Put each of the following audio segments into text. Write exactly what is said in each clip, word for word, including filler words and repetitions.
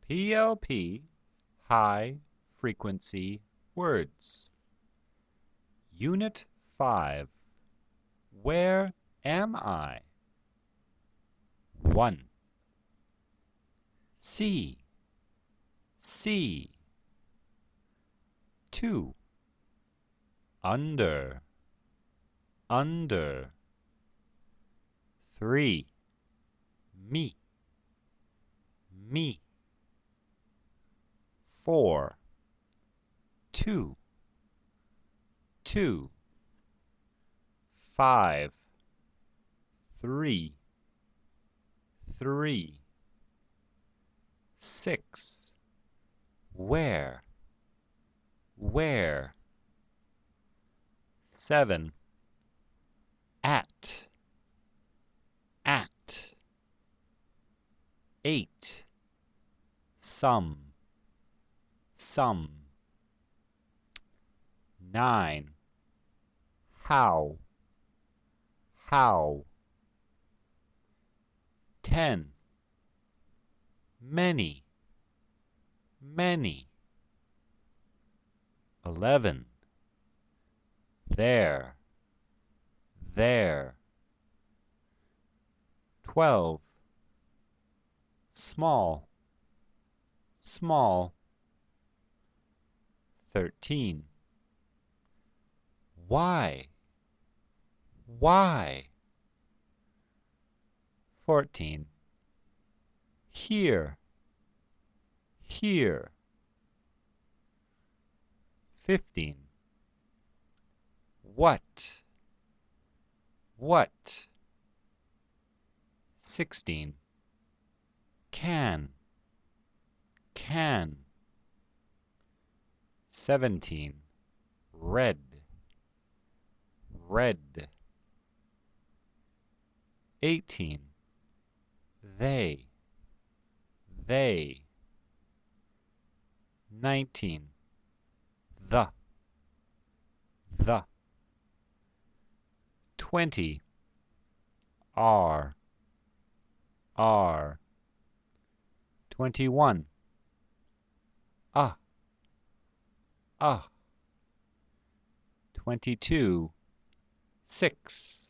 P L P, High Frequency Words. Unit five. Where am I? one. See, see. two. Under, under. three. Me, me. four. Two, two. five. Three, three. six. Where, where. seven. At, at. eight. Some, some. nine. How, how. ten. Many, many. eleven. There, there. twelve. Small, small. thirteen. Why, why. fourteen. Here, here. fifteen. What, what. sixteen. Can, can. seventeen. Red, red. eighteen. They, they. nineteen. The, the. twenty. Are, are. twenty-one. A, a. twenty-two. Six,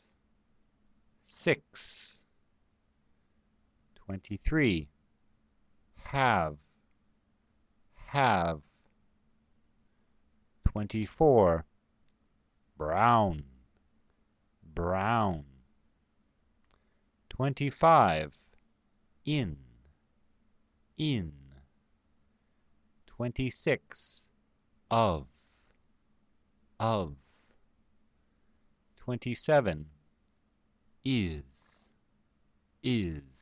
six. twenty-three. Have, have. twenty-four. Brown, brown. twenty-five. In, in. twenty-six. Of, of. twenty-seven. Is, is.